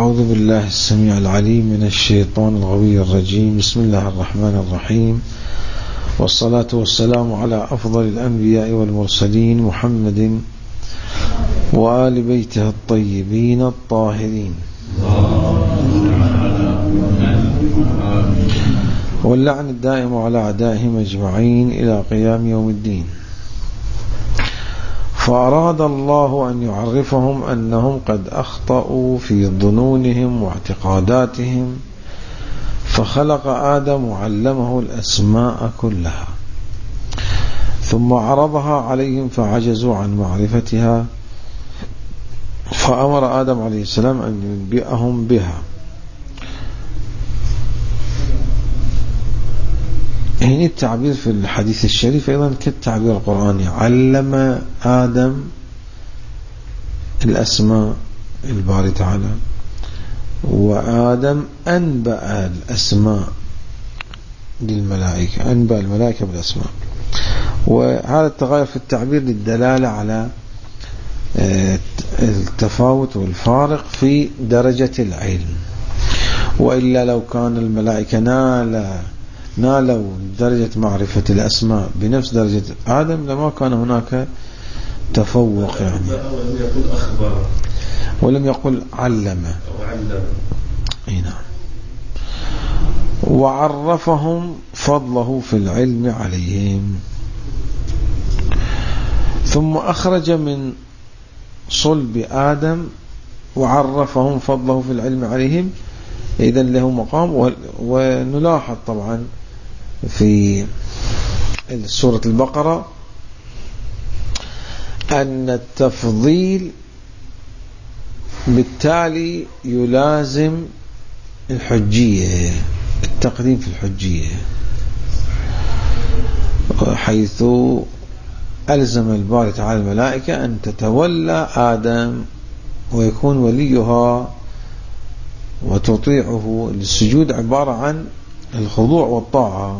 أعوذ بالله السميع العليم من الشيطان الغوي الرجيم. بسم الله الرحمن الرحيم، والصلاة والسلام على أفضل الأنبياء والمرسلين محمد وآل بيته الطيبين الطاهرين، واللعن الدائم على أعدائهم أجمعين إلى قيام يوم الدين. فأراد الله أن يعرفهم أنهم قد أخطأوا في ظنونهم واعتقاداتهم، فخلق آدم وعلمه الأسماء كلها، ثم عرضها عليهم فعجزوا عن معرفتها، فأمر آدم عليه السلام أن ينبئهم بها. هنا التعبير في الحديث الشريف أيضا كالتعبير القرآني، علم آدم الأسماء الباري تعالى، وآدم أنبأ الأسماء للملائكة، أنبأ الملائكة بالأسماء. وهذا التغير في التعبير للدلالة على التفاوت والفارق في درجة العلم، وإلا لو كان الملائكة نالوا درجة معرفة الأسماء بنفس درجة آدم لما كان هناك تفوق، يعني ولم يقل أخبر ولم يقل علم. نعم. وعرفهم فضله في العلم عليهم، ثم أخرج من صلب آدم وعرفهم فضله في العلم عليهم، إذن له مقام. ونلاحظ طبعا في سورة البقرة أن التفضيل بالتالي يلازم الحجية، التقديم في الحجية، حيث ألزم الباري تعالى الملائكة أن تتولى آدم ويكون وليها وتطيعه. السجود عبارة عن الخضوع والطاعة.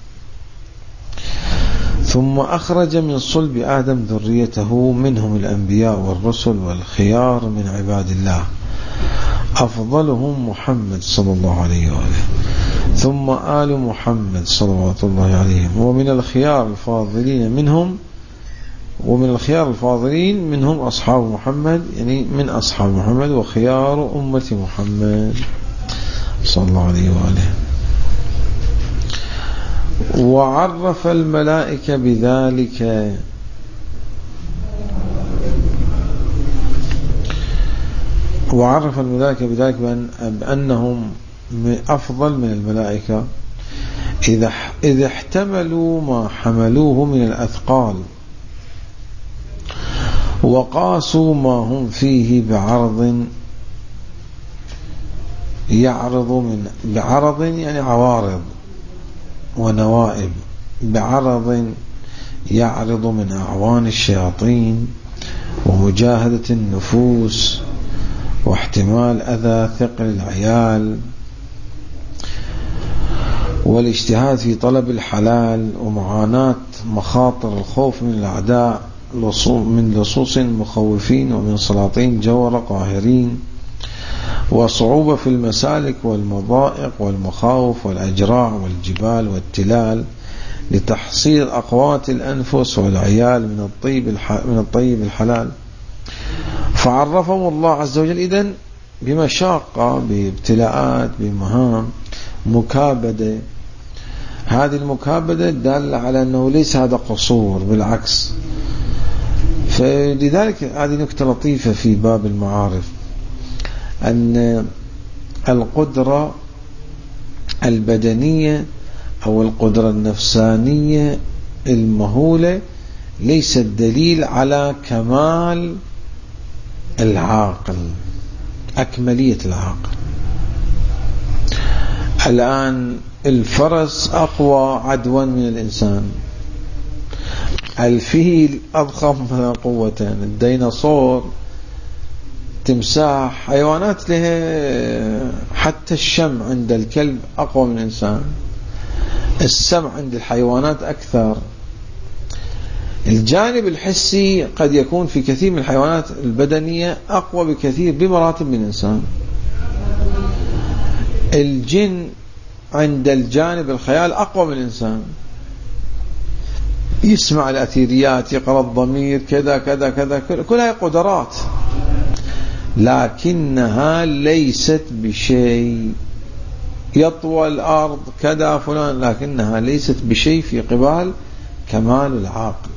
ثم أخرج من صلب آدم ذريته، منهم الأنبياء والرسل والخيار من عباد الله، أفضلهم محمد صلى الله عليه وآله، ثم آل محمد صلوات الله عليهم. ومن الخيار الفاضلين منهم أصحاب محمد، يعني من أصحاب محمد وخيار أمة محمد صلى الله عليه وآله. وعرف الملائكة بذلك، بأنهم أفضل من الملائكة إذا احتملوا ما حملوه من الأثقال، وقاسوا ما هم فيه بعرض يعني عوارض ونوائب، بعرض يعرض من أعوان الشياطين ومجاهدة النفوس واحتمال أذى ثقل العيال والاجتهاد في طلب الحلال ومعاناة مخاطر الخوف من الأعداء، من لصوص مخوفين ومن سلاطين جور قاهرين، وصعوبة في المسالك والمضائق والمخاوف والأجراع والجبال والتلال لتحصيل أقوات الأنفس والعيال من الطيب الحلال. فعرفهم الله عز وجل إذن بمشاقة، بابتلاءات، بمهام، مكابدة. هذه المكابدة دالة على أنه ليس هذا قصور، بالعكس. فلذلك هذه نكتة لطيفة في باب المعارف، أن القدرة البدنية أو القدرة النفسانية المهولة ليست دليل على كمال العاقل، أكملية العاقل. الآن الفرس أقوى عدوا من الإنسان، الفيل أضخم قوة، الديناصور، تمساح، حيوانات لها حتى الشم عند الكلب أقوى من الإنسان، السمع عند الحيوانات أكثر. الجانب الحسي قد يكون في كثير من الحيوانات البدنية أقوى بكثير بمراتب من الإنسان. الجن عند الجانب الخيال أقوى من الإنسان، يسمع الأثيريات، يقرأ الضمير، كذا كذا كذا، كلها قدرات، لكنها ليست بشيء. يطوى الأرض كذا فلان، لكنها ليست بشيء في قبال كمال العقل.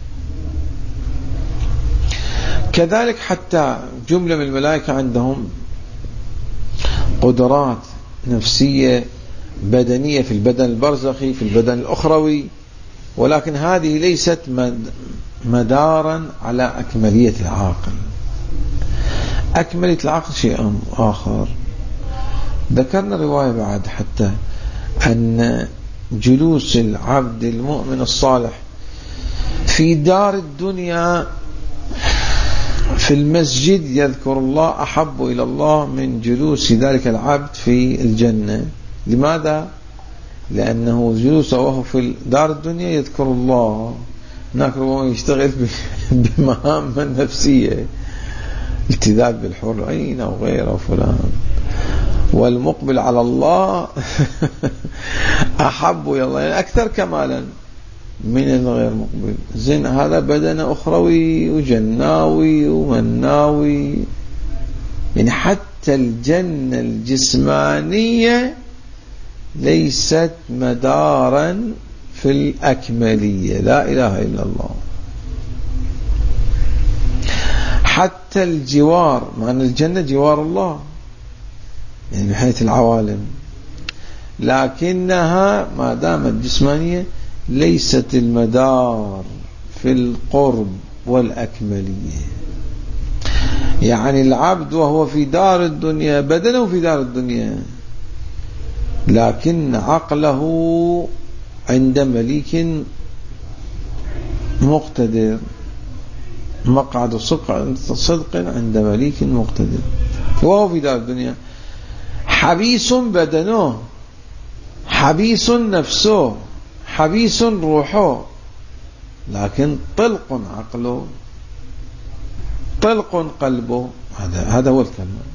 كذلك حتى جملة من الملائكة عندهم قدرات نفسية بدنية في البدن البرزخي، في البدن الأخروي، ولكن هذه ليست مدارا على أكملية العقل. أكملية العقل شيء آخر. ذكرنا رواية بعد حتى أن جلوس العبد المؤمن الصالح في دار الدنيا في المسجد يذكر الله أحب إلى الله من جلوس ذلك العبد في الجنة. لماذا؟ لأنه جلوسه وهو في دار الدنيا يذكر الله، هناك ربما يشتغل بمهام نفسية، التذاب بالحور العين أو غيره فلان، والمقبل على الله أحب إلى الله، يعني أكثر كمالا من الغير مقبل. زين، هذا بدن أخروي وجناوي ومناوي، يعني حتى الجنة الجسمانية ليست مدارا في الأكملية، لا إله إلا الله. حتى الجوار، مع أن الجنة جوار الله يعني من حيث العوالم، لكنها ما دامت جسمانية ليست المدار في القرب والأكملية. يعني العبد وهو في دار الدنيا بدنه في دار الدنيا، لكن عقله عند مليك مقتدر، مقعد صدق عند مليك مقتدر، وهو في دار الدنيا حبيس بدنه، حبيس نفسه، حبيس روحه، لكن طلق عقله، طلق قلبه. هذا هو الكلام.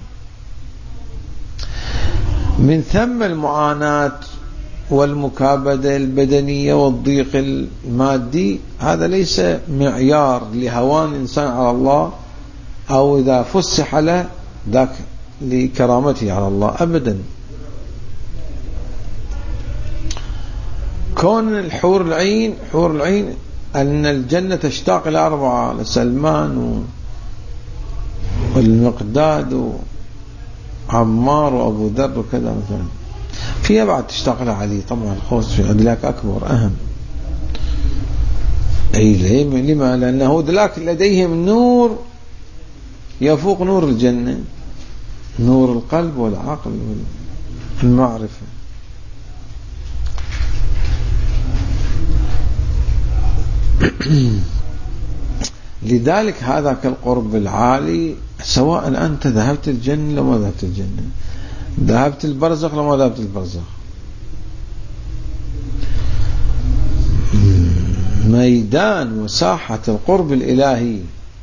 من ثم المعاناة والمكابدة البدنية والضيق المادي، هذا ليس معيار لهوان إنسان على الله، أو إذا فسح له ذاك لكرامته على الله، أبدا. كون الحور العين، حور العين، أن الجنة تشتاق إلى أربعة، لسلمان والمقداد وعمار وأبو ذر وكذا مثلا. فيها بعد تشتاق إلى علي طبعا، خوص في ذلك أكبر أهم. أي لما؟ لأنه ذلك لديهم نور يفوق نور الجنة، نور القلب والعقل والمعرفة. لذلك هذا كالقرب العالي، سواء أنت ذهبت الجنة لو ما ذهبت الجنة، ذهبت البرزخ لو ما ذهبت البرزخ، ميدان وساحة القرب الإلهي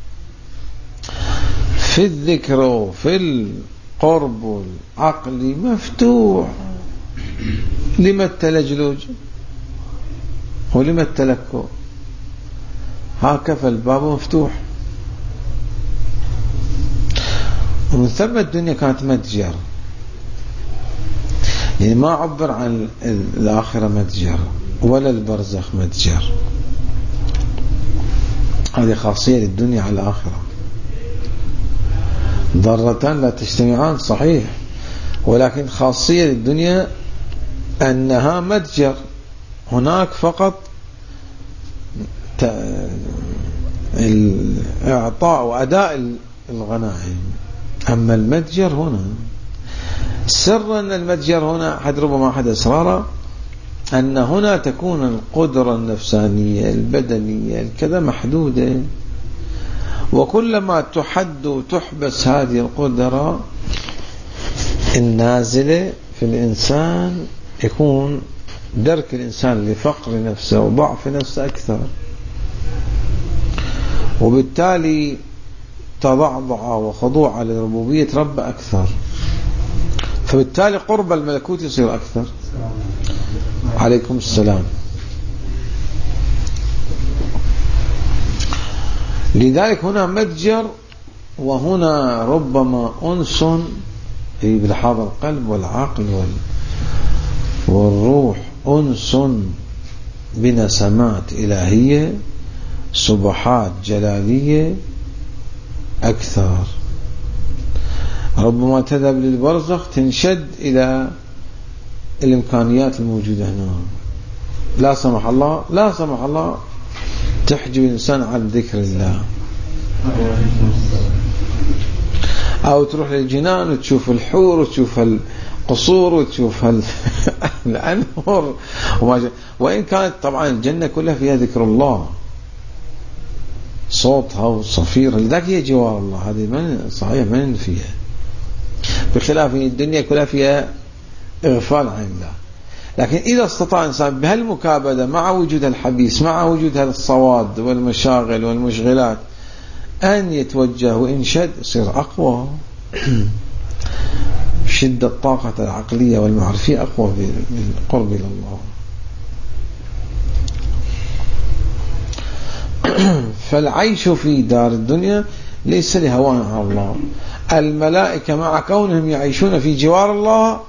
في الذكر وفي القرب والعقل مفتوح. لما التلجلج ولما التلكؤ؟ هكذا الباب مفتوح. ومن ثم الدنيا كانت متجر، يعني ما عبر عن الآخرة متجر ولا البرزخ متجر. هذه خاصية للدنيا على الآخرة. ضرتان لا تجتمعان صحيح، ولكن خاصية للدنيا أنها متجر. هناك فقط الإعطاء وأداء الغنائم، أما المتجر هنا سر أن المتجر هنا حد ربما أحد أسراره أن هنا تكون القدرة النفسانية البدنية الكذا محدودة، وكلما تحد وتحبس هذه القدرة النازلة في الإنسان يكون درك الإنسان لفقر نفسه وضعف نفسه أكثر، وبالتالي تضعضع وخضوع لربوبية رب أكثر. فبالتالي قرب الملكوت يصير أكثر. عليكم السلام. لذلك هنا متجر، وهنا ربما أنس بلحاظ القلب والعقل والروح، أنس بنسمات إلهية، صبحات جلالية أكثر. ربما تذهب للبرزخ تنشد إلى الإمكانيات الموجودة هنا، لا سمح الله لا سمح الله تحجب الإنسان عن ذكر الله. أو تروح للجنان وتشوف الحور وتشوف القصور وتشوف الأنهر، وإن كانت طبعا الجنة كلها فيها ذكر الله، صوتها وصفيرها، لذلك هي جوار الله، هذه من صحيح من فيها، بخلاف الدنيا كلها فيها إغفال عن الله. لكن إذا استطاع إنسان بهالمكابدة مع وجود الحبيس، مع وجود هالصواد والمشاغل والمشغلات، أن يتوجه وإنشد، يصير أقوى. شدة الطاقة العقلية والمعرفية أقوى بالقرب إلى الله. فالعيش في دار الدنيا ليس لهوان على الله. الملائكة مع كونهم يعيشون في جوار الله،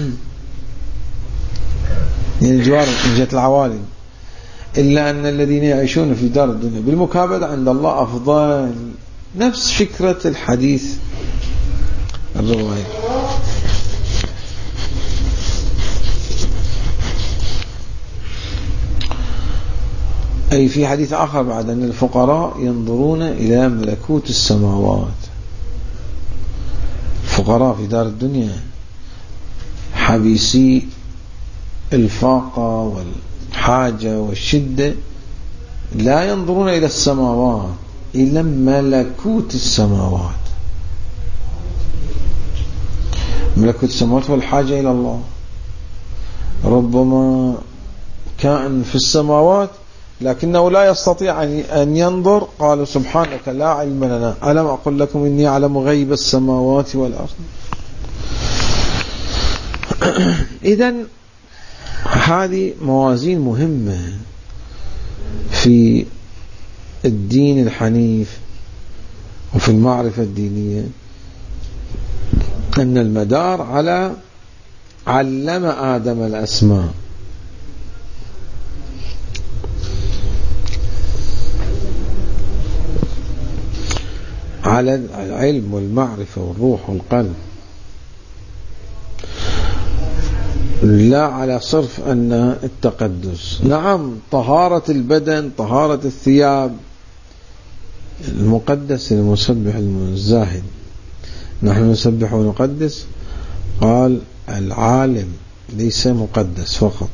يعني الجوار من جهة العوالم، إلا أن الذين يعيشون في دار الدنيا بالمكابدة عند الله أفضل. نفس فكرة الحديث الرواية. أي في حديث آخر بعد أن الفقراء ينظرون إلى ملكوت السماوات. الفقراء في دار الدنيا حبيسي الفاقة والحاجة والشدة لا ينظرون إلى السماوات، إلى ملكوت السماوات. ملكوت السماوات والحاجة إلى الله. ربما كائن في السماوات لكنه لا يستطيع أن ينظر، قالوا سبحانك لا علم لنا، ألم أقل لكم إني أعلم غيب السماوات والأرض. إذن هذه موازين مهمة في الدين الحنيف وفي المعرفة الدينية، أن المدار على علم آدم الأسماء، على العلم والمعرفة والروح والقلب، لا على صرف أن التقدس. نعم طهارة البدن، طهارة الثياب، المقدس المسبح الزاهد، نحن نسبح ونقدس. قال العالم ليس مقدس فقط،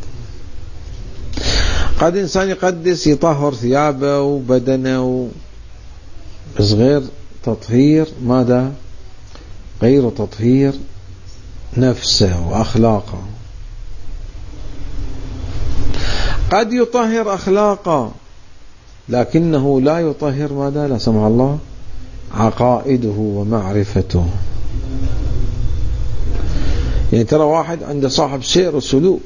قد إنسان يقدس يطهر ثيابه وبدنه، بس غير تطهير ماذا؟ غير تطهير نفسه وأخلاقه. قد يطهر أخلاقه لكنه لا يطهر ماذا؟ لا سمح الله عقائده ومعرفته. يعني ترى واحد عنده صاحب سير وسلوك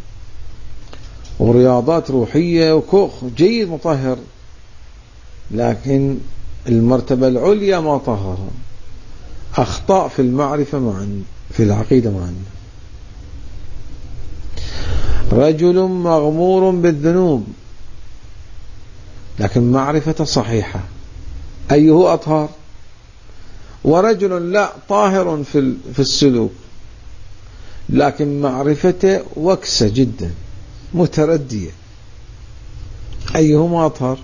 ورياضات روحية وكوخ جيد مطهر، لكن المرتبة العليا ما طهرها، أخطاء في المعرفة معا، في العقيدة معا. رجل مغمور بالذنوب لكن معرفة صحيحة، أيه أطهر؟ ورجل لا طاهر في السلوك لكن معرفته وكسة جدا متردية، أيهما أطهر؟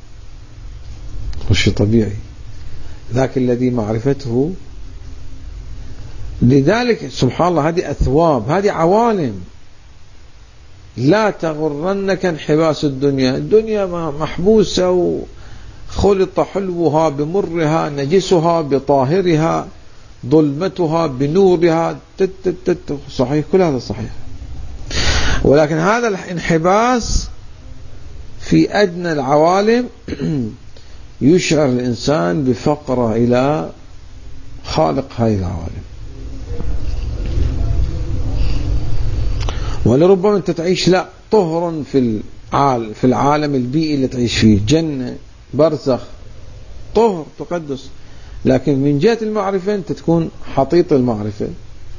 وش طبيعي ذاك الذي معرفته. لذلك سبحان الله هذه أثواب، هذه عوالم. لا تغرنك انحباس الدنيا، الدنيا محبوسة وخلط حلوها بمرها، نجسها بطاهرها، ظلمتها بنورها، صحيح، كل هذا صحيح. ولكن هذا الانحباس في أدنى العوالم يشعر الإنسان بفقره إلى خالق هذه العوالم. ولربما أنت تعيش لا طهر في العالم البيئي اللي تعيش فيه، جنة، برزخ، طهر، تقدس، لكن من جهة المعرفة أنت تكون حطيط المعرفة.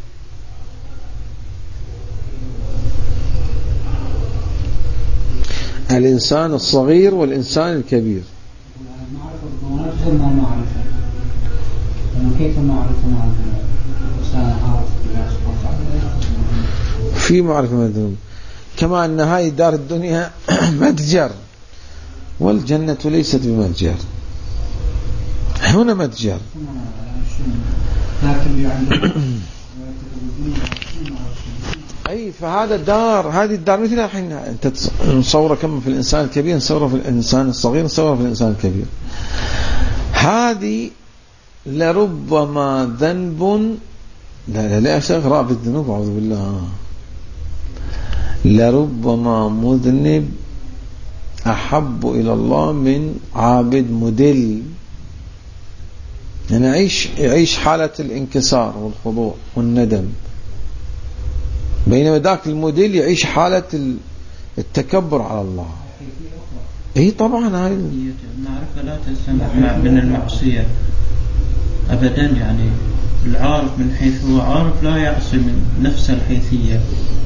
الإنسان الصغير والإنسان الكبير. كيف معرفة في معرفة مدروب، كما أن هاي دار الدنيا متجر، والجنة ليست بمتجر، هنا متجر. أي فهذا الدار، هذه الدار مثل الحين أنت نصوره كما في الإنسان الكبير، نصوره في الإنسان الصغير، نصوره في الإنسان الكبير. هذه لربما ذنب، لا أستغرق بالذنوب، أعوذ بالله، لربما مذنب أحب إلى الله من عابد مدل. يعني يعيش حالة الانكسار والخضوع والندم، بينما ذاك المدل يعيش حالة التكبر على الله. اي طبعا هاي المعرفة لا تسمح من المعصية أبدا، يعني العارف من حيث هو عارف لا يعصي من نفس الحيثية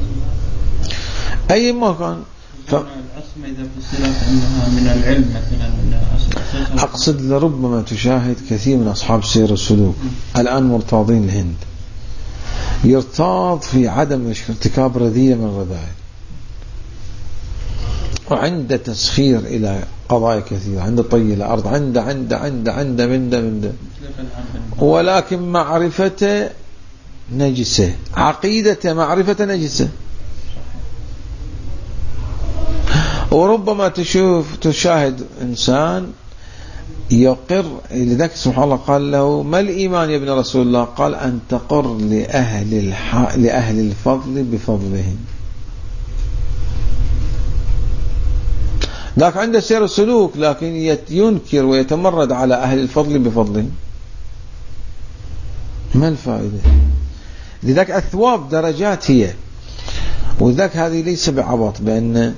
أي ما كان. العصمة إذا فسرت أنها من العلم مثلا، من أقصد لربما تشاهد كثير من أصحاب السير السلوك الآن مرتاضين الهند، يرتاض في عدم ارتكاب رذيلة من الرذائل، وعنده تسخير إلى قضايا كثيرة، عنده طي الأرض، عنده من ده، ولكن معرفته نجسة، عقيدته معرفة نجسة. وربما تشاهد إنسان يقر، لذلك سبحان الله قال له ما الإيمان يا ابن رسول الله؟ قال أن تقر لأهل الفضل بفضلهم. ذاك عنده سير السلوك لكن ينكر ويتمرد على أهل الفضل بفضلهم، ما الفائدة؟ لذلك الثواب درجات هي، وذاك هذه ليس بعبط، بأن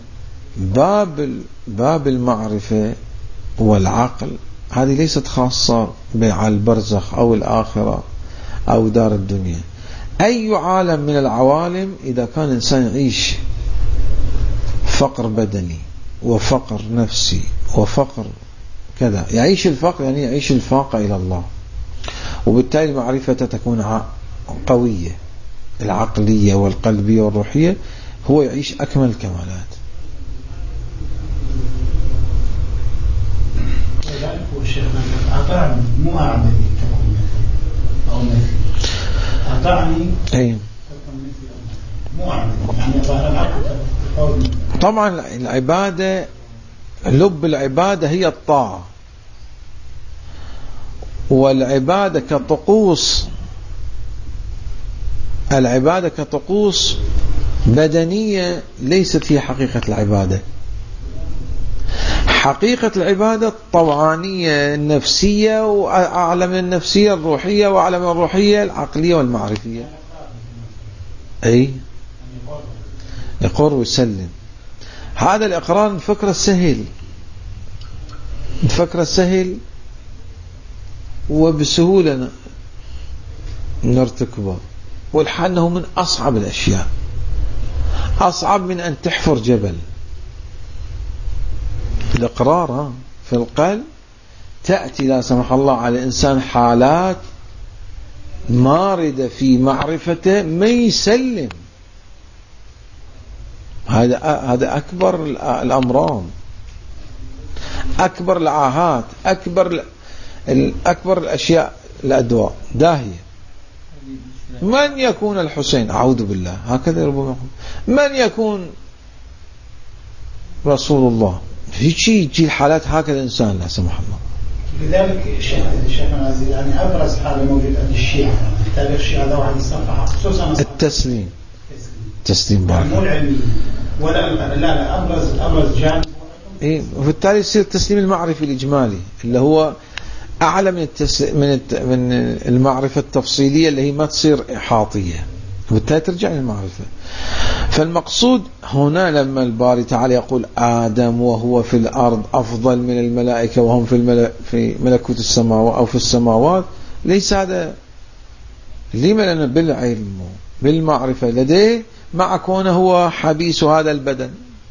باب المعرفة والعقل هذه ليست خاصة بالبرزخ أو الآخرة أو دار الدنيا. أي عالم من العوالم إذا كان إنسان يعيش فقر بدني وفقر نفسي وفقر كذا، يعيش الفقر يعني يعيش الفاقة إلى الله، وبالتالي معرفته تكون قوية، العقلية والقلبية والروحية، هو يعيش أكمل الكمالات. أطعني مو أعمل تكون مثل أو مثل، أطعني أي مو أعمل، يعني ظاهر العقل. طبعا العبادة، لب العبادة هي الطاعة، والعبادة كطقوس، العبادة كطقوس بدنية ليست هي حقيقة العبادة. حقيقة العبادة الطوعانية النفسية، وأعلى من النفسية الروحية، وأعلى من الروحية العقلية والمعرفية. أي يقر ويسلم، هذا الإقرار نفكر السهل وبسهولة نرتكبه، والحال أنه من أصعب الأشياء، أصعب من أن تحفر جبل. الإقرار في القلب تأتي لا سمح الله على الإنسان حالات ماردة في معرفته ما يسلم. هذا أكبر الأمراض، أكبر العاهات، أكبر الأشياء، الأدواء داهية. من يكون الحسين؟ أعوذ بالله، هكذا ربما من يكون رسول الله؟ يجي الحالات هكذا الإنسان لا سمح الله. لذلك شيخنا عزيز، يعني أبرز حالة موجودة عند الشيعة، تاريخ الشيعة ذو عن الصفحة خصوصا التسليم يعني مو العلمي ولا لا أبرز جانب. إيه، وبالتالي يصير التسليم المعرفي الإجمالي اللي هو أعلى من المعرفة التفصيلية اللي هي ما تصير إحاطية. وبالتالي ترجع للمعرفة. فالمقصود هنا لما الباري تعالى يقول آدم وهو في الأرض أفضل من الملائكة وهم في ملكوت السماوات أو في السماوات، ليس هذا لما؟ لأنه بالعلم بالمعرفة لديه مع كونه هو حبيس هذا البدن،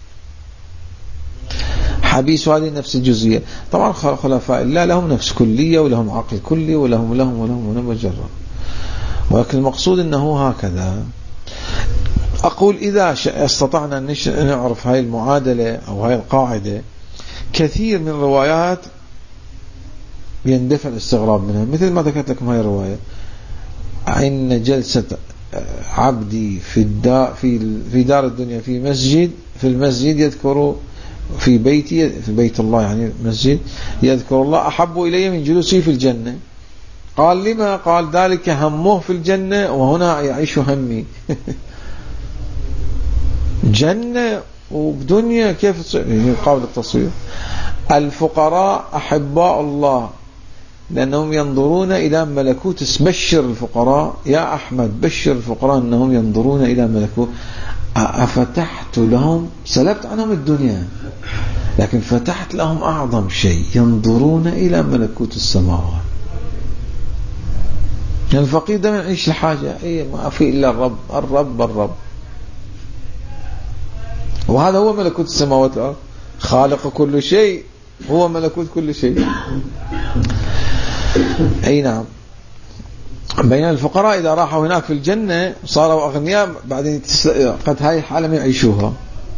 حبيس هذه النفس الجزئية. طبعا خلفاء الله لهم نفس كلية ولهم عقل كلي ولهم مجرد، ولكن المقصود أنه هكذا. أقول إذا استطعنا أن نعرف هاي المعادلة أو هاي القاعدة، كثير من الروايات يندفع الاستغراب منها، مثل ما ذكرت لكم هاي الرواية: إن جلسة عبدي في دار الدنيا في المسجد يذكر في بيت الله، يعني مسجد يذكر الله أحب إلي من جلوسي في الجنة. قال لما؟ قال ذلك همه في الجنة وهنا يعيش همي. جنة وبدنيا كيف قابل التصوير؟ الفقراء أحباء الله لأنهم ينظرون إلى ملكوت. بشر الفقراء يا أحمد، بشر الفقراء أنهم ينظرون إلى ملكوت. أفتحت لهم، سلبت عنهم الدنيا لكن فتحت لهم أعظم شيء، ينظرون إلى ملكوت السماوات. الفقير دائما يعيش الحاجة، ما في إلا الرب. وهذا هو ملكوت السماوات والأرض، خالق كل شيء، هو ملكوت كل شيء. أي نعم. بين الفقراء إذا راحوا هناك في الجنة صاروا أغنياء، بعدين قد هاي الحالة ما يعيشوها.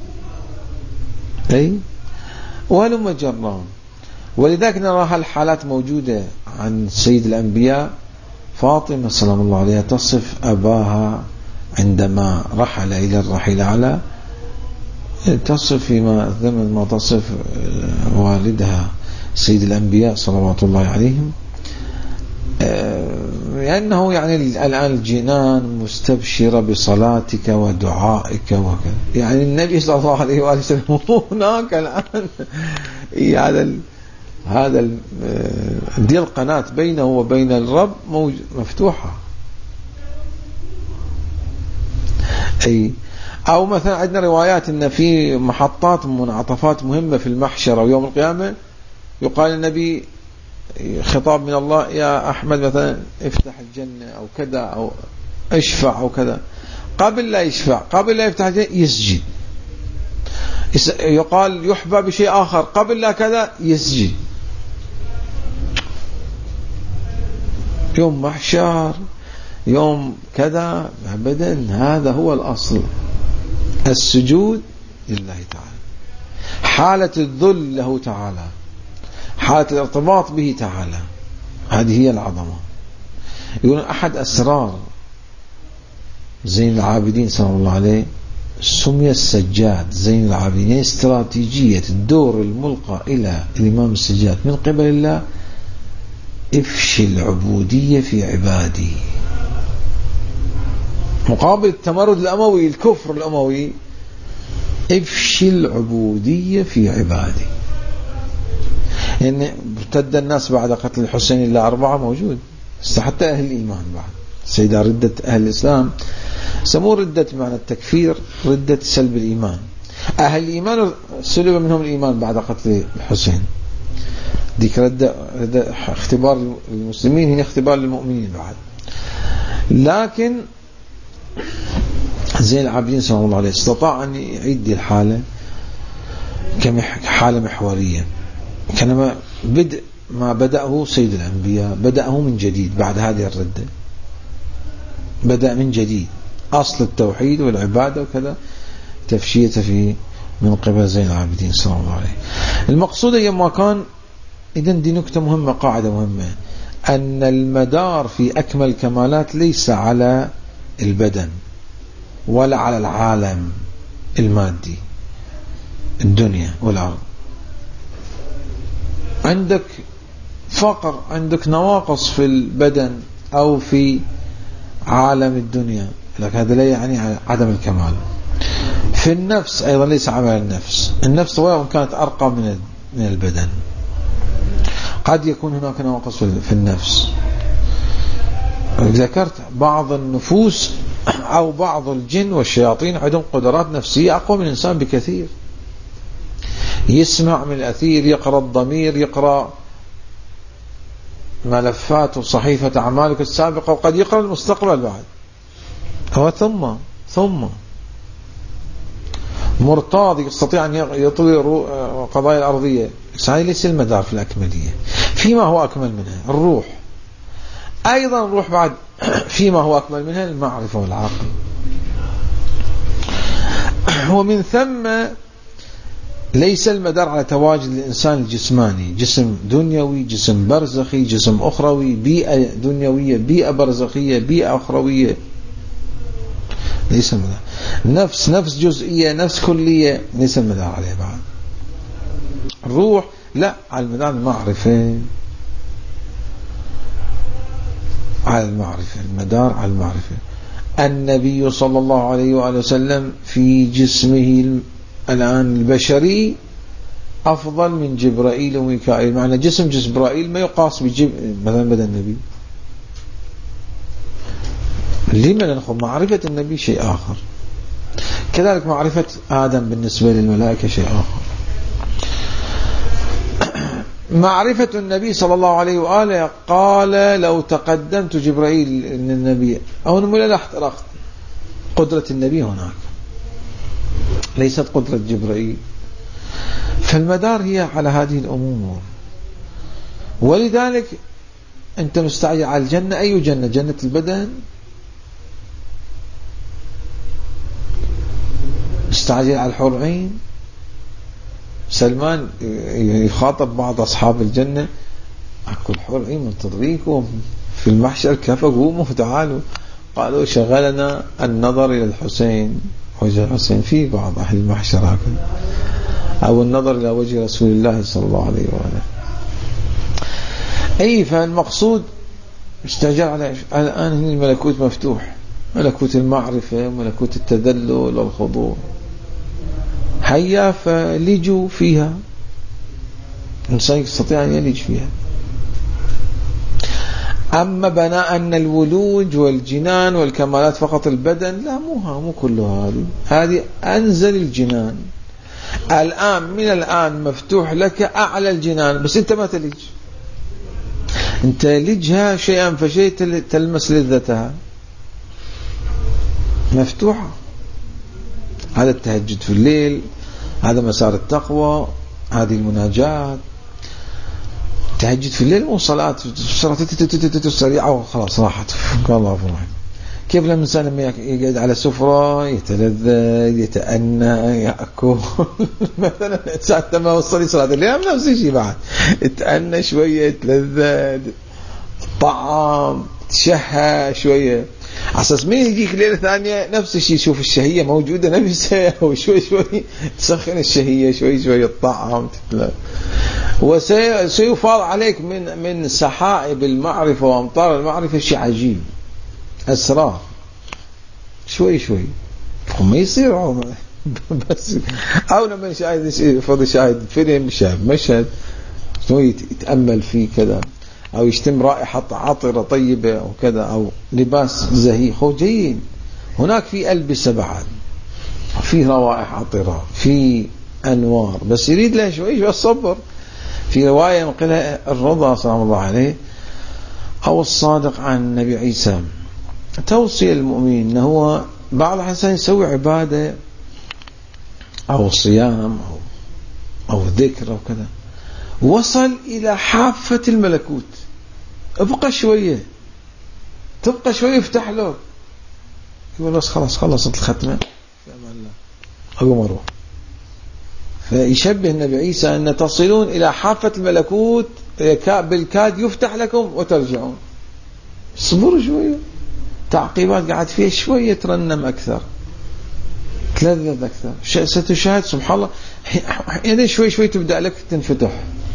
أي ولم جران. ولذلك نرى هالحالات موجودة عن سيد الأنبياء. فاطمة سلام الله عليها تصف أباها عندما رحل إلى الرحيل على، تصف فيما ضمن ما تصف والدها سيد الأنبياء صلوات الله عليهم، لأنه يعني الآن الجنان مستبشرة بصلاتك ودعائك وكذا. يعني النبي صلى الله عليه وآله وسلم هناك الآن هذا دي القناة بينه وبين الرب مفتوحة. أي أو مثلا عندنا روايات أن في محطات منعطفات مهمة في المحشر أو يوم القيامة، يقال النبي خطاب من الله: يا أحمد مثلا افتح الجنة أو كذا أو اشفع أو كذا. قبل لا يشفع، قبل لا يفتح الجنة يسجد. يقال يحبى بشيء آخر، قبل لا كذا يسجد. يوم محشر، يوم كذا، أبدا. هذا هو الأصل، السجود لله تعالى، حالة الذل له تعالى، حالة الارتباط به تعالى. هذه هي العظمة. يقول أحد أسرار زين العابدين صلى الله عليه سمي السجاد زين العابدين، يعني استراتيجية الدور الملقى إلى الإمام السجاد من قبل الله: افشي العبودية في عبادي. مقابل التمرد الأموي، الكفر الأموي، افشي العبودية في عبادي. يعني ارتد الناس بعد قتل الحسين إلا 4 موجود، حتى أهل الإيمان بعد. سيدة ردة أهل الإسلام سموه ردة بمعنى التكفير، ردة سلب الإيمان. أهل الإيمان سلب منهم الإيمان بعد قتل الحسين. ديك ردة اختبار للمسلمين، هنا اختبار للمؤمنين بعد. لكن زين العابدين صلى الله عليه استطاع أن يعيد الحالة كحالة محورية. كان بدء ما بدأه سيد الأنبياء، بدأه من جديد بعد هذه الردة، بدأ من جديد أصل التوحيد والعبادة وكذا، تفشيته في من قبل زين العابدين صلى الله عليه. المقصود يما كان إذن دي نكتة مهمة، قاعدة مهمة، أن المدار في أكمل كمالات ليس على البدن ولا على العالم المادي، الدنيا والأرض. عندك فقر، عندك نواقص في البدن أو في عالم الدنيا، لكن هذا لا يعني عدم الكمال. في النفس أيضا ليس عمل النفس. النفس وإن كانت أرقى من البدن، قد يكون هناك نواقص في النفس. ذكرت بعض النفوس أو بعض الجن والشياطين عندهم قدرات نفسية أقوى من الإنسان بكثير، يسمع من الأثير، يقرأ الضمير، يقرأ ملفات وصحيفة أعمالك السابقة، وقد يقرأ المستقبل بعد. هو ثم مرتاض يستطيع أن يطوي قضايا الأرضية، بس هذه ليس المدار في الأكملية. فيما هو أكمل منها الروح، أيضا الروح بعد فيما هو أكمل منها المعرفة والعقل. ومن ثم ليس المدار على تواجد الإنسان الجسماني، جسم دنيوي، جسم برزخي، جسم أخروي، بيئة دنيوية، بيئة برزخية، بيئة أخروية، ليس المدار. نفس جزئية، نفس كلية، ليس المدار عليه بعد. الروح لا، على المدار المعرفة، على المعرفة، المدار على المعرفة. النبي صلى الله عليه وآله وسلم في جسمه الآن البشري أفضل من جبرائيل وميكائيل، معنى جسم جبرائيل ما يقاس مثلا بدن النبي. لما نأخذ معرفة النبي شيء آخر، كذلك معرفة آدم بالنسبة للملائكة شيء آخر. معرفة النبي صلى الله عليه وآله قال لو تقدمت جبرائيل من النبي أو نمولا لاحترقت. قدرة النبي هناك ليست قدرة جبرائيل، فالمدار هي على هذه الأمور. ولذلك أنت مستعجل على الجنة، أي جنة؟ جنة البدن؟ مستعجل على الحور عين؟ سلمان يخاطب بعض أصحاب الجنة، أكو الحور عين منتظريكم في المحشر، كيف قوموا تعالوا. قالوا شغلنا النظر إلى الحسين، وجه الحسين في بعض أهل المحشر هكذا، أو النظر إلى وجه رسول الله صلى الله عليه وآله. أي فالمقصود استعجل على الآن الملكوت مفتوح، ملكوت المعرفة، ملكوت التذلل والخضوع، هيا فلجوا فيها، الإنسان يستطيع أن يلج فيها. أما بناء أن الولوج والجنان والكمالات فقط البدن، لا، مو كله هذه أنزل الجنان. الآن من الآن مفتوح لك أعلى الجنان، بس أنت ما تلج، أنت لجها شيئا فشيء تلمس لذتها، مفتوحة. هذا التهجد في الليل، هذا مسار التقوى، هذه المناجات. تهجد في الليل مو صلاة سريعة وخلاص راحت، الله فرح. كيف لما الإنسان لما يقعد على سفرة يتلذذ يتأنى يأكل مثلا ساعة ما وصل صلاة الليل نفس الشيء، بعد يتأنى شوية، يتلذذ الطعام، تشهى شوية، أساس ما يجيك ليلة ثانية نفس الشيء. شوف الشهية موجودة نفسها، وشوي تسخن الشهية، شوي الطعام تتلذذ. وسيفاض عليك من سحائب المعرفة وأمطار المعرفة شيء عجيب، أسرار شوي ما يصير بس. أو لما شاهد فيلم، شاهد مشهد شوي يتأمل فيه كذا، أو يشتم رائحة عطرة طيبة أو كذا، أو لباس زهي جيد. هناك في ألبسة بعد، في روائح عطرة، في أنوار، بس يريد له شوي الصبر. في رواية نقلها الرضا صلى الله عليه أو الصادق عن النبي عيسى، توصي المؤمن أنه هو بعض الإنسان يسوي عبادة أو صيام أو ذكر أو كذا، وصل إلى حافة الملكوت، ابقى شوية، تبقى شوية يفتح له، يقول بس خلصت الختمة في أمان الله أقوم أروح. فيشبه النبي عيسى أن تصلون إلى حافة الملكوت بالكاد يفتح لكم وترجعون. صبروا شوية، تعقيبات قاعد فيها شوية، ترنم أكثر، تلذذ أكثر، ستشاهد سبحان الله يعني شوي تبدأ لك تنفتح.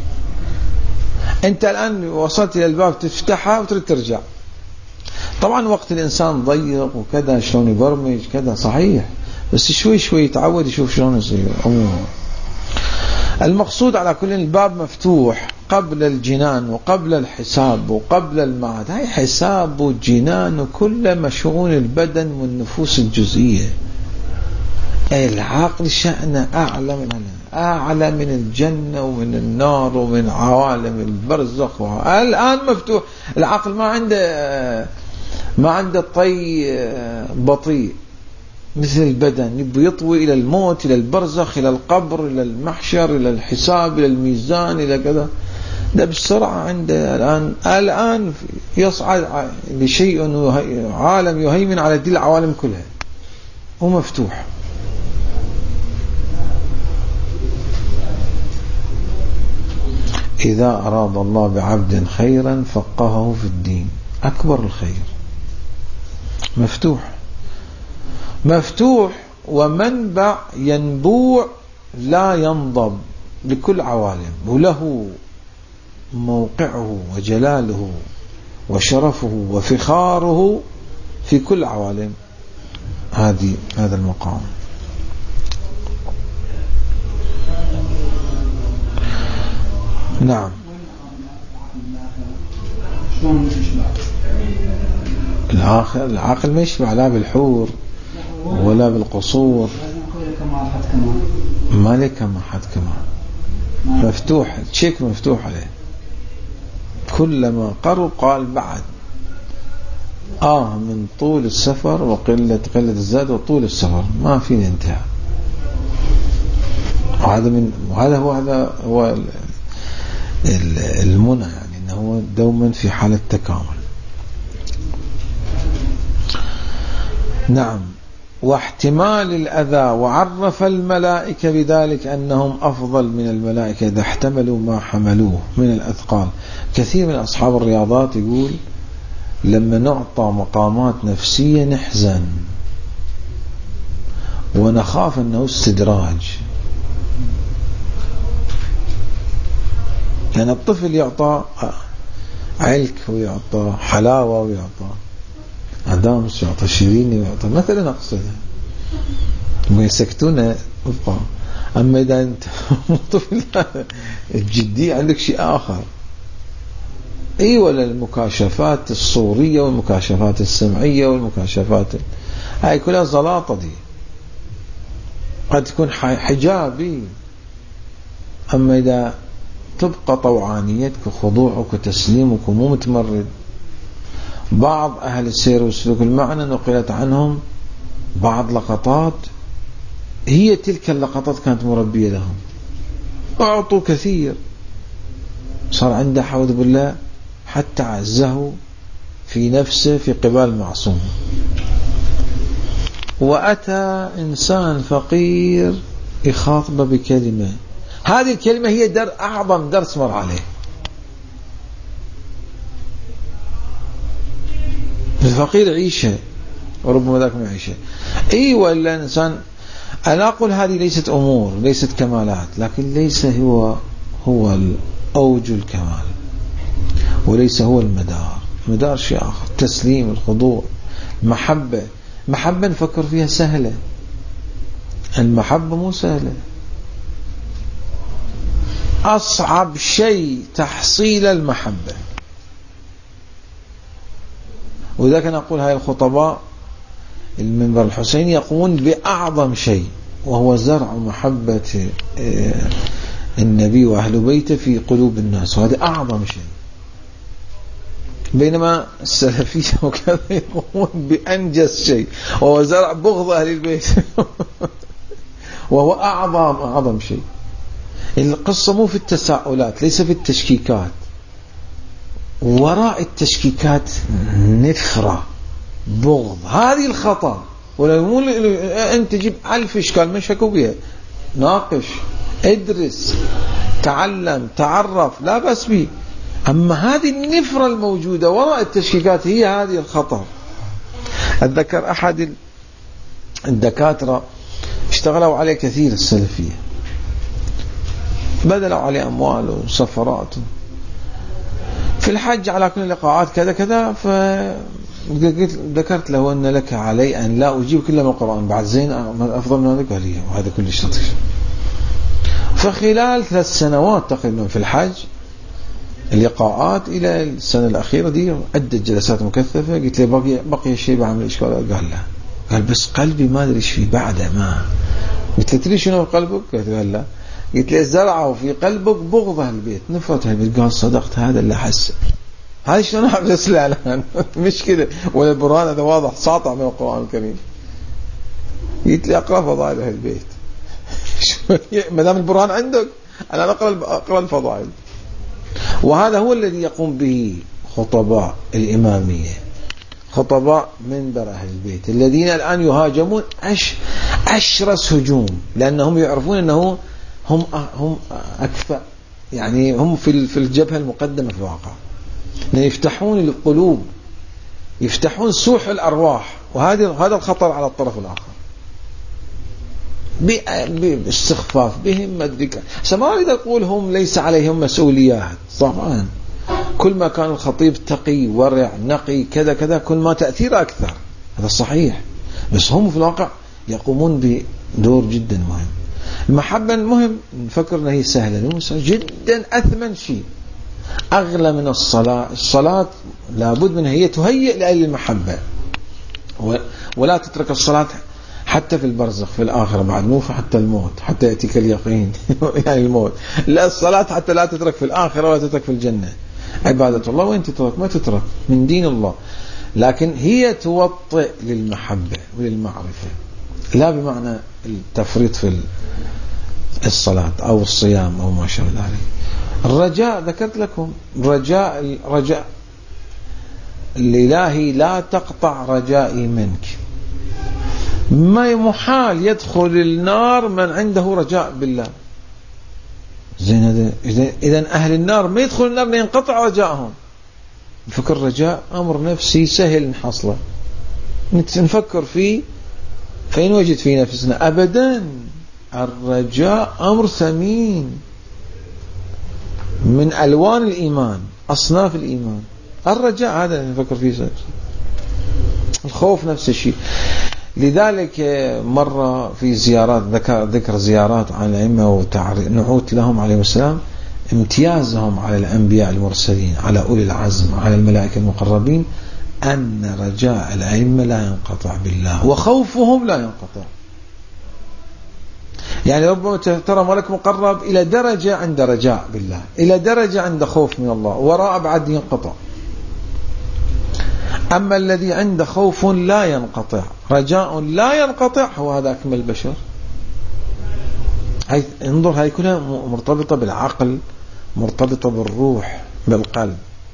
أنت الآن وصلت إلى الباب تفتحها وتريد ترجع. طبعا وقت الإنسان ضيق وكذا شلون يبرمج كذا صحيح، بس شوي يتعود يشوف شلون يصير. المقصود على كل الباب مفتوح، قبل الجنان وقبل الحساب وقبل المعاد. هاي حساب وجنان وكل مشؤون البدن والنفوس الجزئية. العقل شأنه أعلى من الجنة ومن النار ومن عوالم البرزخ. الآن مفتوح العقل، ما عنده طي بطيء مثل البدن، يبي يطوي إلى الموت، إلى البرزخ، إلى القبر، إلى المحشر، إلى الحساب، إلى الميزان، إلى كذا. ده بالسرعة عنده الآن يصعد لشيء عالم يهيمن على دي العوالم كلها ومفتوح. إذا أراد الله بعبد خيرا فقهه في الدين. أكبر الخير مفتوح ومنبع ينبوع لا ينضب لكل عوالم، وله موقعه وجلاله وشرفه وفخاره في كل عوالم هذا المقام. نعم. العقل ما يشبع لا بالحور ولا بالقصور. ما لك ما حد كمان مفتوح، الشيك مفتوح عليه. كلما قرب قال بعد من طول السفر وقلة الزاد وطول السفر ما فينا انتهى. هذا هو المنى، يعني انه دوما في حالة تكامل. نعم. واحتمال الأذى، وعرف الملائكة بذلك أنهم أفضل من الملائكة إذا احتملوا ما حملوه من الأثقال. كثير من أصحاب الرياضات يقول لما نعطى مقامات نفسية نحزن ونخاف أنه استدراج. يعني الطفل يعطى علك ويعطى حلاوة ويعطى أدامس ويعطى شيرين ويعطى مثلا، أقصد ما يسكتونه أبقى. أما إذا أنت طفل الجدي عندك شيء آخر. ولا المكاشفات الصورية والمكاشفات السمعية والمكاشفات هاي كلها زلاطة دي، قد تكون حجابي. أما إذا تبقى طوعانيتك وخضوعك وتسليمك ومو متمرد. بعض أهل السير والسلوك المعنى نقلت عنهم بعض لقطات هي تلك اللقطات كانت مربية لهم، أعطوا كثير، صار عنده حوذ بالله حتى عزه في نفسه في قبال معصوم. وأتى إنسان فقير يخاطب بكلمة، هذه الكلمة هي أعظم درس مر عليه. الفقير عيشه وربما ذاك ما يعيشه. ولا إنسان، أنا أقول هذه ليست أمور، ليست كمالات، لكن ليس هو الأوج الكمال، وليس هو المدار شيء آخر. التسليم، الخضوع، المحبة. محبة نفكر فيها سهلة، المحبة مو سهلة. أصعب شيء تحصيل المحبة. وذلك أنا أقول هاي الخطباء المنبر الحسيني يقومون بأعظم شيء، وهو زرع محبة النبي وأهل بيته في قلوب الناس، وهذا أعظم شيء. بينما السلفية وكذا يقومون بأنجز شيء، وهو زرع بغض أهل البيت وهو أعظم شيء. القصة مو في التساؤلات، ليس في التشكيكات. وراء التشكيكات نفرة، بغض. هذه الخطأ. ولو أنت تجيب 1000 إشكال ما شكوا بها، ناقش، ادرس، تعلم، تعرف، لا بس به. أما هذه النفرة الموجودة وراء التشكيكات هي هذه الخطر. أتذكر أحد الدكاترة اشتغلوا عليه كثير السلفية، بذلوا عليه أموال وسفرات في الحج على كل لقاءات كذا كذا. فذكرت له أن لك علي أن لا أجيب كل من القرآن بعد زين أفضل من هذا. قال لي وهذا كل شيء. فخلال 3 سنوات تقريبا في الحج اللقاءات إلى السنة الأخيرة دي عدة جلسات مكثفة. قلت له بقي شيء بعمل إشكال؟ قال لا. قال بس قلبي ما أدري إيش فيه بعده ما. قلت له تدري شنو في قلبك؟ قال لا. قلت له زرعوا في قلبك بغض البيت، نفرة البيت. قال صدقت، هذا اللي أحس. هذا شلون أحس له الآن؟ مش كده ولا البرهان هذا واضح ساطع من القرآن الكريم. قلت له أقرأ فضائل أهل البيت. ما دام البرهان عندك أنا أقرأ الفضائل. وهذا هو الذي يقوم به خطباء الإمامية، خطباء منبر أهل البيت الذين الآن يهاجمون أشرس هجوم، لأنهم يعرفون أنه هم أكفأ، يعني هم في الجبهة المقدمة في الواقع، يفتحون القلوب، يفتحون سوح الأرواح. وهذا الخطر على الطرف الآخر باستخفاف بهم. ما أدري ما أريد أقول هم ليس عليهم مسؤوليات، طبعا كل ما كان الخطيب تقي ورع نقي كذا كذا كل ما تأثير أكثر، هذا صحيح. بس هم في الواقع يقومون بدور جدا مهم. المحبة مهم، نفكر أنها هي سهلة جدا، أثمن شيء أغلى من الصلاة لابد منها، هي تهيئ لأهل المحبة. ولا تترك الصلاة حتى في البرزخ في الآخرة بعد، مو حتى الموت حتى يأتيك اليقين يعني الموت. لا، الصلاة حتى لا تترك في الآخرة ولا تترك في الجنة. عبادة الله وين تترك؟ ما تترك من دين الله، لكن هي توطئ للمحبة وللمعرفة، لا بمعنى التفريط في الصلاة أو الصيام أو ما شابه ذلك. الرجاء ذكرت لكم، رجاء الإلهي لا تقطع رجائي منك. ما محال يدخل النار من عنده رجاء بالله. زين، إذا أهل النار ما يدخل النار لينقطع رجائهم. نفكر رجاء أمر نفسي سهل نحصله، نفكر فيه فين وجد في نفسنا؟ أبدا. الرجاء أمر ثمين من ألوان الإيمان، أصناف الإيمان. الرجاء هذا نفكر فيه. الخوف نفس الشيء. لذلك مرة في زيارات ذكر زيارات عن الأئمة ونعوت لهم عليهم السلام، امتيازهم على الأنبياء المرسلين، على أولي العزم، على الملائكة المقربين، أن رجاء الأئمة لا ينقطع بالله وخوفهم لا ينقطع. يعني ربما ترى ملك مقرب إلى درجة عند رجاء بالله، إلى درجة عند خوف من الله، وراء بعد ينقطع. أما الذي عنده خوف لا ينقطع، رجاء لا ينقطع، هو هذا أكمل البشر. انظر، هاي كلها مرتبطة بالعقل، مرتبطة بالروح، بالقلب،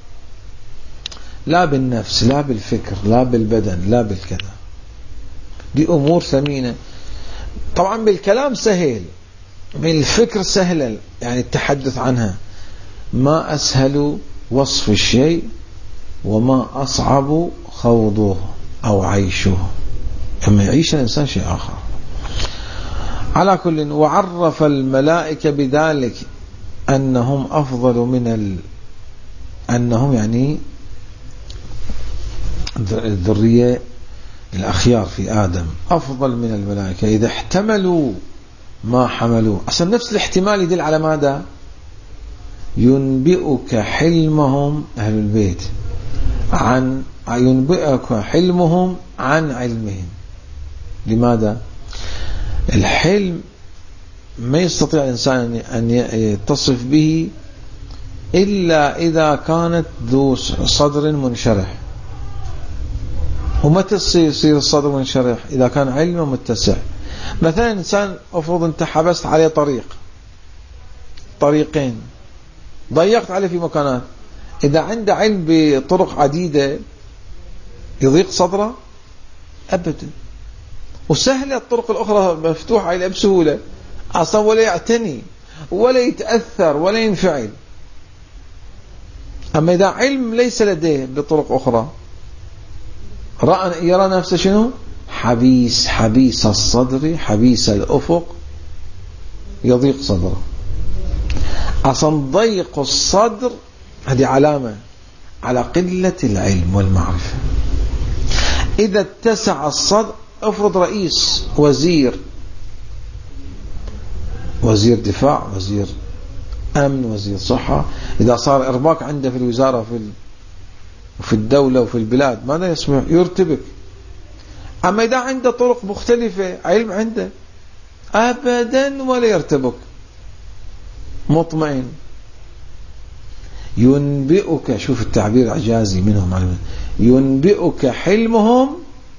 لا بالنفس، لا بالفكر، لا بالبدن، لا بالكذا. دي أمور ثمينة. طبعا بالكلام سهل، بالفكر سهل يعني التحدث عنها. ما أسهل وصف الشيء وما أصعب خوضه أو عيشه. أما يعيش الإنسان شيء آخر. على كل، وعرف الملائكة بذلك أنهم أفضل من أنهم يعني الذرية الأخيار في آدم أفضل من الملائكة إذا احتملوا ما حملوا. أصلا نفس الاحتمال يدل على ماذا؟ ينبئك حلمهم أهل البيت ينبئك حلمهم عن علمهم. لماذا؟ الحلم ما يستطيع الإنسان أن يتصف به إلا إذا كانت ذو صدر منشرح. ومتى يصير الصدر منشرح؟ إذا كان علمه متسع. مثلا إنسان أفرض أنت حبست عليه طريقين، ضيقت عليه في مكانات، إذا عنده علم بطرق عديدة يضيق صدره؟ أبدا. وسهلة الطرق الأخرى مفتوحة عليه بسهولة أصلا، ولا يعتني ولا يتأثر ولا ينفعل. أما إذا علم ليس لديه بطرق أخرى يرى نفسه شنو؟ حبيس الصدر، حبيس الأفق، يضيق صدره. أصلا ضيق الصدر هذه علامة على قلة العلم والمعرفة. إذا اتسع الصدر، افرض رئيس، وزير دفاع، وزير أمن، وزير صحة، إذا صار إرباك عنده في الوزارة وفي الدولة وفي البلاد ماذا يصبح؟ يرتبك. أما إذا عنده طرق مختلفة، علم عنده، أبدا ولا يرتبك، مطمئن. ينبئك، شوف التعبير إعجازي منهم، ينبئك حلمهم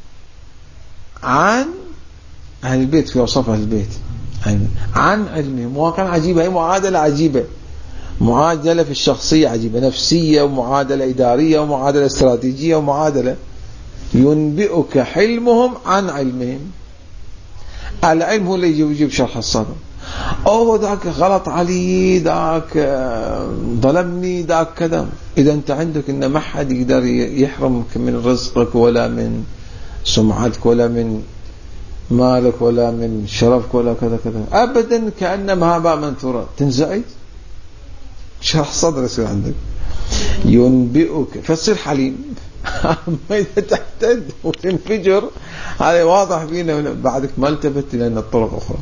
عن أهل البيت، في وصف أهل البيت عن علمهم. واقعا عجيبة، هي معادلة عجيبة، معادلة في الشخصية عجيبة، نفسية ومعادلة إدارية ومعادلة استراتيجية ومعادلة. ينبئك حلمهم عن علمهم. العلم هو اللي يجيب شرح الصدر. أوه ذاك غلط علي، ذاك ظلمني، ذاك كذا. إذا أنت عندك إن ما حد يقدر يحرمك من رزقك ولا من سمعتك ولا من مالك ولا من شرفك ولا كذا كذا أبدا، كأنما هباء منثورا، تنزعج. شرح صدر يصير عندك. ينبئك فتصير حليم. أما إذا تحتد وتنفجر، هذا واضح فينا بعدك ما التفت إلى أن الطرق أخرى.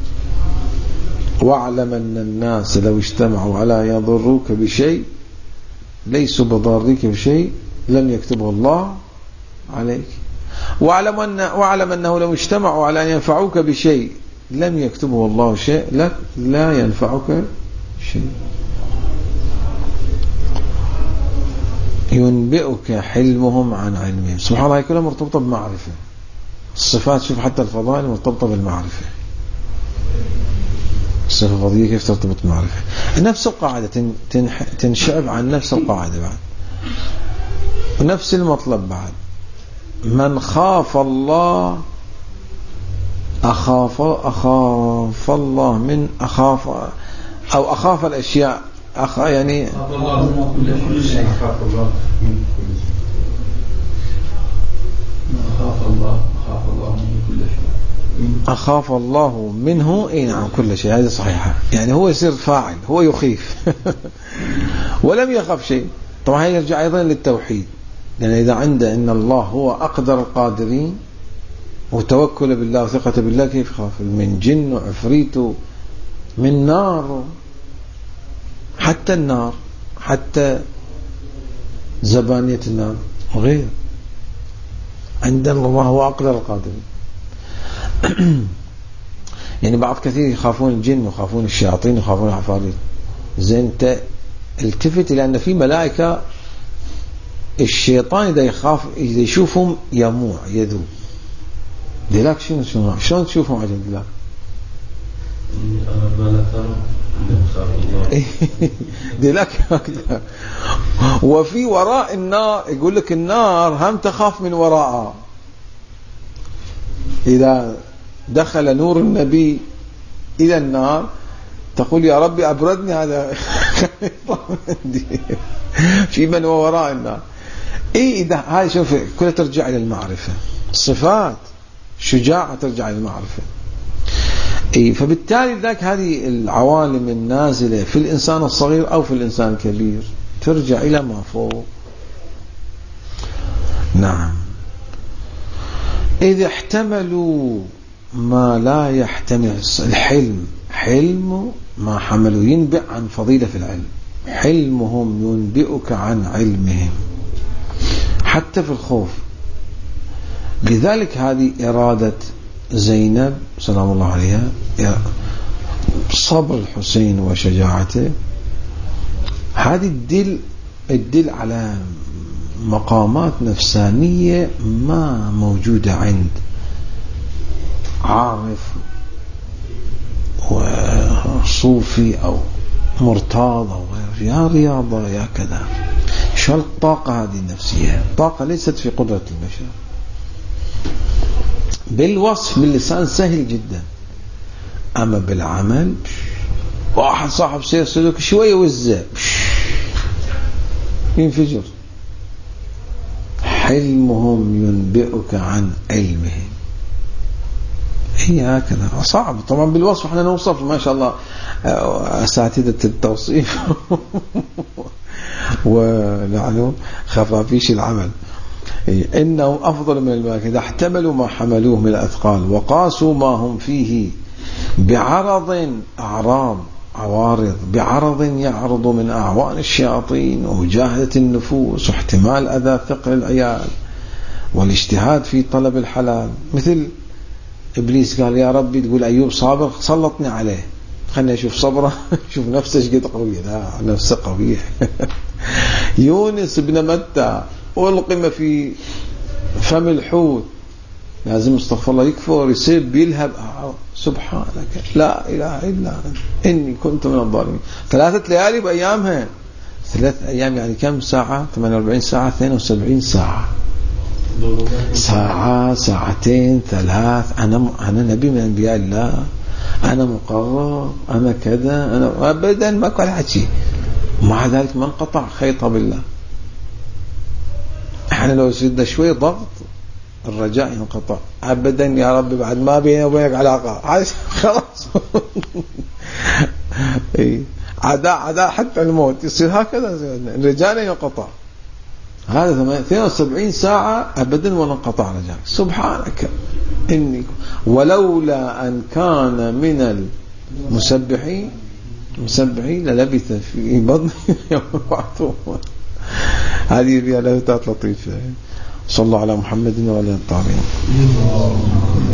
واعلم أن الناس لو اجتمعوا على يضروك بشيء ليسوا بضارك بشيء لم يكتبه الله عليك. واعلم أنه لو اجتمعوا على أن ينفعوك بشيء لم يكتبه الله شيء لك، لا ينفعك شيء. ينبئك حلمهم عن علمهم. سبحان الله، كلها مرتبطة بمعرفة. الصفات، شوف حتى الفضائل مرتبطة بالمعرفة. الصفة الفضية كيف ترتبط بالمعرفة؟ نفس القاعدة تنشعب عن نفس القاعدة بعد، ونفس المطلب بعد. من خاف الله أخاف الله من أخاف الأشياء، يعني أخاف الله من كل شيء. أخاف الله من كل شيء. أخاف الله منه، أي نعم، كل شيء. هذه صحيحة، يعني هو يصير فاعل، هو يخيف ولم يخاف شيء. طبعا هي يرجع أيضا للتوحيد، لأن إذا عنده إن الله هو أقدر القادرين وتوكل بالله وثقة بالله، كيف يخاف من جن وعفريت من نار؟ حتى النار، حتى زبانية النار وغير. عندنا الله هو أقدر القادرين. يعني بعض كثير يخافون الجن ويخافون الشياطين ويخافون العفاريت. زين انت التفت إلى أن في ملائكة الشيطان إذا يشوفهم يموع يذوب. دلاك شلون تشوفهم عجل دلاك؟ دلاك. وفي وراء النار يقول لك النار هم تخاف من وراءها. إذا دخل نور النبي إلى النار تقول يا ربي أبردني هذا في من هو وراء النار. إذا هاي شوف كلها ترجع إلى المعرفة. صفات شجاعة ترجع إلى المعرفة. فبالتالي ذاك هذه العوالم النازلة في الإنسان الصغير أو في الإنسان الكبير ترجع إلى ما فوق. نعم. إذا احتملوا ما لا يحتمل الحلم، حلم ما حملوا، ينبئ عن فضيلة في العلم. حلمهم ينبئك عن علمهم حتى في الخوف. لذلك هذه إرادة زينب سلام الله عليها، صبر الحسين وشجاعته، هذه الدل على مقامات نفسانية ما موجودة عند عارف وصوفي أو مرتاض أو غيره. يا رياضة يا كذا. شو الطاقة هذه النفسية؟ طاقة ليست في قدرة البشر. بالوصف باللسان سهل جدا، أما بالعمل واحد صاحب سير سلوك شوية وزة ينفجر. حلمهم ينبئك عن علمهم. هي هكذا صعب طبعا بالوصف. احنا نوصف ما شاء الله أساتذة التوصيف ونحن خفافيش العمل. إنه أفضل من الملائكة إذا احتملوا ما حملوه من الأثقال وقاسوا ما هم فيه بعرض أعراض عوارض بعرض يعرض من أعوان الشياطين ومجاهدة النفوس واحتمال أذى ثقل العيال والاجتهاد في طلب الحلال. مثل إبليس قال يا ربي تقول أيوب صابر سلطني عليه، خلني أشوف صبره شوف نفسه ايش قد قوي. لا نفسه قوية. يونس بن متى ألقم في فم الحوت، لازم استغفر الله يكفر يسب يلهب سبحانك لا إله إلا أنت إني كنت من الظالمين. 3 ليالي بأيامها، 3 أيام يعني كم ساعة؟ 48 ساعة، 72 ساعة، ساعة ساعتين 3. أنا نبي من أنبياء الله، أنا مقرب، أنا كذا، أنا أبدا ما كان حكي. ومع ذلك ما انقطع خيطة بالله. احنا لو سيدنا شوي ضغط الرجاء ينقطع أبدا. يا رب بعد ما بيني وبينك علاقة خلاص. عداء حتى الموت يصير هكذا، الرجاء ينقطع. هذا 72 ساعة أبدا ولا انقطع رجاء. سبحانك إني ولولا أن كان من المسبحين للبث في بطن يوم بعثه. هذه ريالات لطيفة. صلى الله على محمد وعلى آله الطاهرين.